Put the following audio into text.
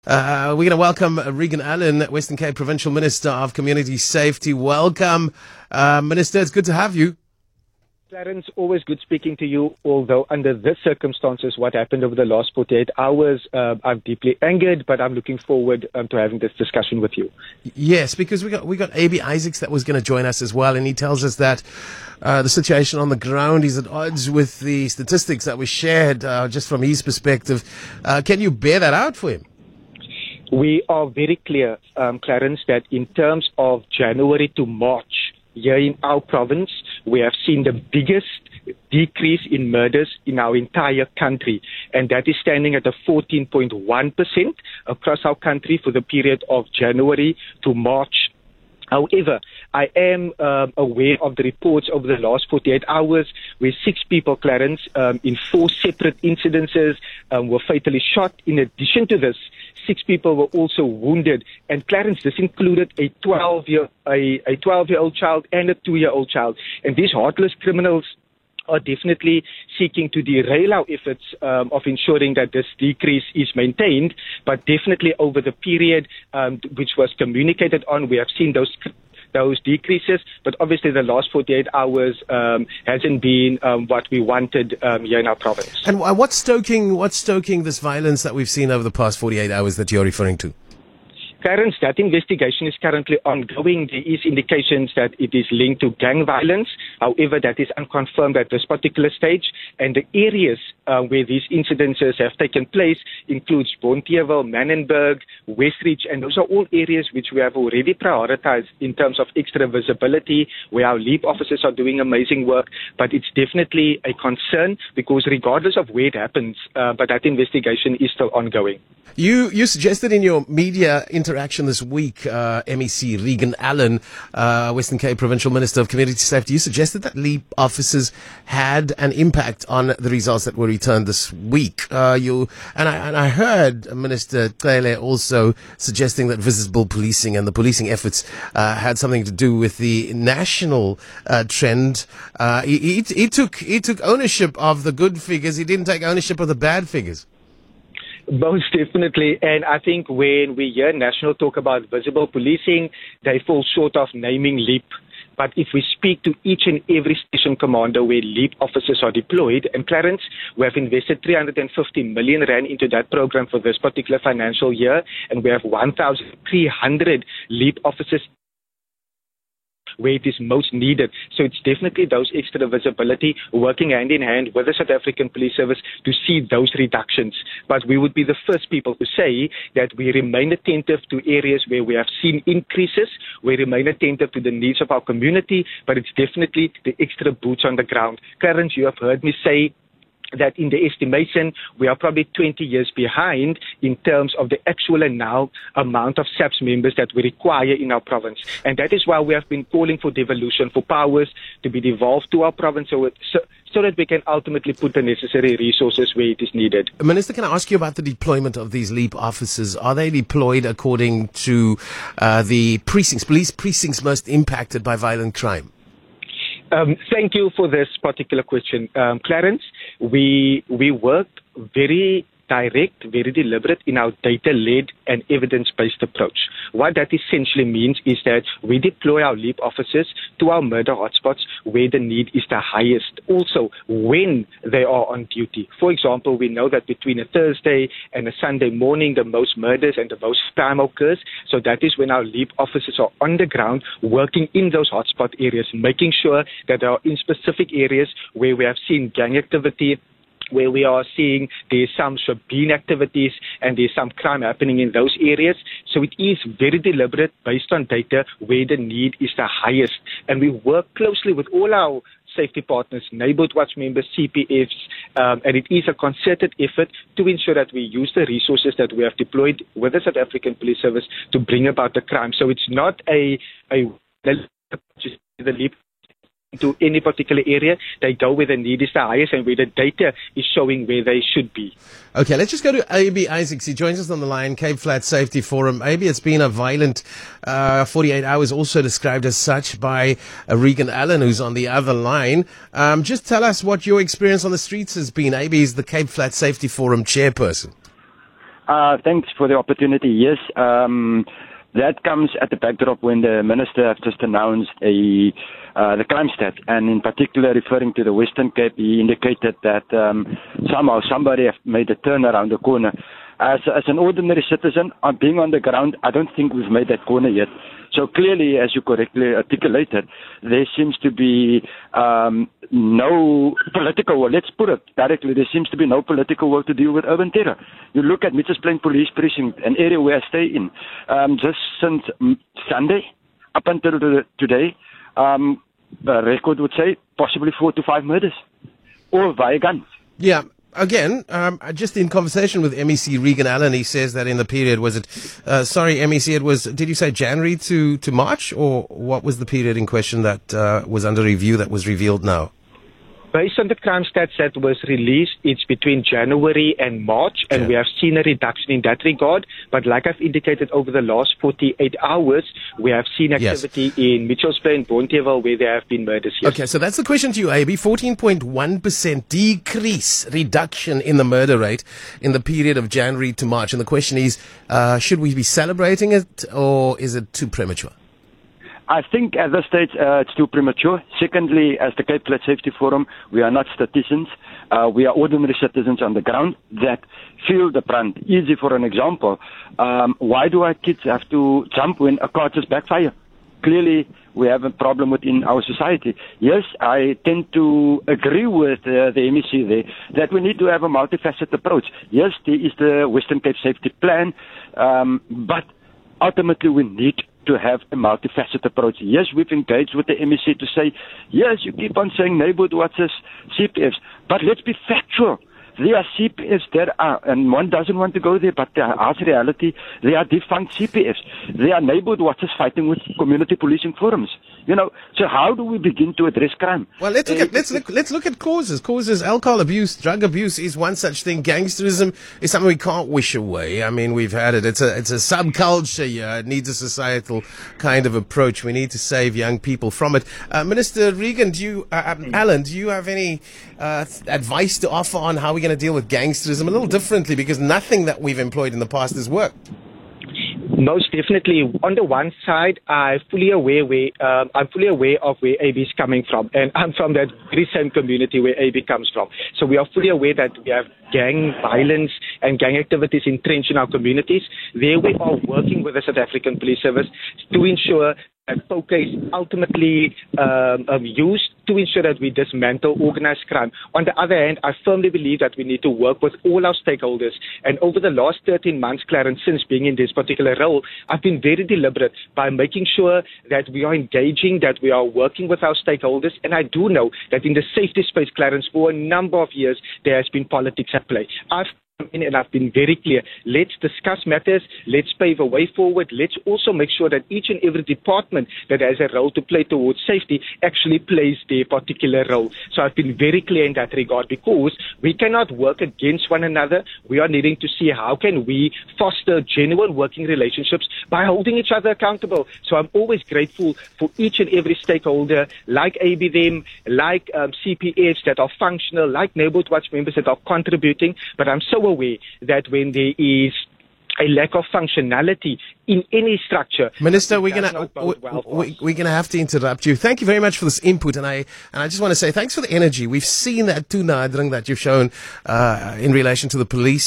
We're going to welcome Regan Allen, Western Cape Provincial Minister of Community Safety. Welcome, Minister. It's good to have you. Clarence, always good speaking to you, although under these circumstances, what happened over the last 48 hours, I'm deeply angered, but I'm looking forward to having this discussion with you. Yes, because we got A.B. Isaacs that was going to join us as well, and he tells us that the situation on the ground is at odds with the statistics that were shared just from his perspective. Can you bear that out for him? We are very clear, Clarence, that in terms of January to March, here in our province, we have seen the biggest decrease in murders in our entire country, and that is standing at a 14.1% across our country for the period of January to March. However, I am aware of the reports over the last 48 hours where 6 people, Clarence, in 4 separate incidences were fatally shot. In addition to this, 6 people were also wounded. And Clarence, this included a 12-year-old child and a 2-year-old child. And these heartless criminals are definitely seeking to derail our efforts of ensuring that this decrease is maintained. But definitely over the period which was communicated on, we have seen those decreases, but obviously the last 48 hours hasn't been what we wanted here in our province. And what's stoking this violence that we've seen over the past 48 hours that you're referring to? Clarence, that investigation is currently ongoing. There is indications that it is linked to gang violence. However, that is unconfirmed at this particular stage. And the areas where these incidences have taken place includes Bonteheuwel, Manenberg, Westridge, and those are all areas which we have already prioritized in terms of extra visibility, where our LEAP officers are doing amazing work. But it's definitely a concern because regardless of where it happens, but that investigation is still ongoing. You suggested in your media interaction this week, MEC Regan Allen, Western Cape Provincial Minister of Community Safety, you suggested that LEAP officers had an impact on the results that were returned this week. I heard Minister Cele also suggesting that visible policing and the policing efforts had something to do with the national trend. He took ownership of the good figures. He didn't take ownership of the bad figures. Most definitely, and I think when we hear National talk about visible policing, they fall short of naming LEAP. But if we speak to each and every station commander where LEAP officers are deployed, and Clarence, we have invested 350 million rand into that program for this particular financial year, and we have 1,300 LEAP officers where it is most needed. So it's definitely those extra visibility working hand in hand with the South African Police Service to see those reductions. But we would be the first people to say that we remain attentive to areas where we have seen increases. We remain attentive to the needs of our community, but it's definitely the extra boots on the ground. Clarence, you have heard me say that in the estimation, we are probably 20 years behind in terms of the actual and now amount of SAPS members that we require in our province. And that is why we have been calling for devolution, for powers to be devolved to our province so that we can ultimately put the necessary resources where it is needed. Minister, can I ask you about the deployment of these LEAP officers? Are they deployed according to the police precincts most impacted by violent crime? Thank you for this particular question. Clarence, we work very direct, very deliberate in our data-led and evidence-based approach. What that essentially means is that we deploy our LEAP officers to our murder hotspots where the need is the highest. Also, when they are on duty. For example, we know that between a Thursday and a Sunday morning, the most murders and the most crime occurs. So that is when our LEAP officers are on the ground working in those hotspot areas, making sure that they are in specific areas where we have seen gang activity, where we are seeing there's some shebeen activities and there's some crime happening in those areas. So it is very deliberate based on data where the need is the highest. And we work closely with all our safety partners, Neighbourhood Watch members, CPFs, and it is a concerted effort to ensure that we use the resources that we have deployed with the South African Police Service to bring about the crime. So it's not the LEAP to any particular area. They go where the need is the highest and where the data is showing where they should be. Okay, let's just go to A.B. Isaacs. He joins us on the line, Cape Flats Safety Forum. A.B., it's been a violent 48 hours, also described as such by Regan Allen, who's on the other line. Just tell us what your experience on the streets has been. A.B. is the Cape Flats Safety Forum chairperson. Thanks for the opportunity. Yes, that comes at the backdrop when the minister has just announced the crime stat, and in particular referring to the Western Cape, he indicated that somehow somebody have made a turn around the corner. As an ordinary citizen, being on the ground, I don't think we've made that corner yet. So clearly, as you correctly articulated, there seems to be no political will. Let's put it directly, there seems to be no political will to deal with urban terror. You look at Mitchells Plain Police Precinct, an area where I stay in, just since Sunday up until today, the record would say possibly 4 to 5 murders, all via guns. Yeah. Again, just in conversation with MEC Regan Allen, he says that in the period, was it, MEC, it was, did you say January to March, or what was the period in question that was under review that was revealed now? Based on the crime stats that was released, it's between January and March, and we have seen a reduction in that regard. But like I've indicated, over the last 48 hours, we have seen activity in Mitchells Plain, Bonteheuwel, where there have been murders. Yes. Okay, so that's the question to you, AB. 14.1% reduction in the murder rate in the period of January to March. And the question is, should we be celebrating it, or is it too premature? I think at this stage it's too premature. Secondly, as the Cape Flats Safety Forum, we are not statisticians. We are ordinary citizens on the ground that feel the brunt. Easy for an example. Why do our kids have to jump when a car just backfires? Clearly, we have a problem within our society. Yes, I tend to agree with the MEC there that we need to have a multifaceted approach. Yes, there is the Western Cape Safety Plan, but ultimately we need to have a multifaceted approach. Yes, we've engaged with the MEC to say, yes, you keep on saying neighborhood watches, CPFs, but let's be factual. There are CPFs that are, and one doesn't want to go there, but the harsh reality, they are defunct CPFs. They are neighborhood watches fighting with community policing forums. You know, so how do we begin to address crime? Well, let's look at causes. Causes: alcohol abuse, drug abuse is one such thing. Gangsterism is something we can't wish away. I mean, we've had it. It's a subculture here. It needs a societal kind of approach. We need to save young people from it. Minister Regan, Allen, do you have any advice to offer on how we're going to deal with gangsterism a little differently, because nothing that we've employed in the past has worked? Most definitely. On the one side, I'm fully aware of where AB is coming from, and I'm from that very same community where AB comes from. So we are fully aware that we have gang violence and gang activities entrenched in our communities. There we are working with the South African Police Service to ensure that poker is ultimately used to ensure that we dismantle organized crime. On the other hand, I firmly believe that we need to work with all our stakeholders. And over the last 13 months, Clarence, since being in this particular role, I've been very deliberate by making sure that we are engaging, that we are working with our stakeholders. And I do know that in the safety space, Clarence, for a number of years, there has been politics at play. I've and I've been very clear. Let's discuss matters. Let's pave a way forward. Let's also make sure that each and every department that has a role to play towards safety actually plays their particular role. So I've been very clear in that regard, because we cannot work against one another. We are needing to see how can we foster genuine working relationships by holding each other accountable. So I'm always grateful for each and every stakeholder, like ABDM, like CPFs that are functional, like Neighborhood Watch members that are contributing. But I'm so aware that when there is a lack of functionality in any structure, Minister, we're gonna have to interrupt you. Thank you very much for this input, and I just want to say thanks for the energy. We've seen that toenadering that you've shown in relation to the police.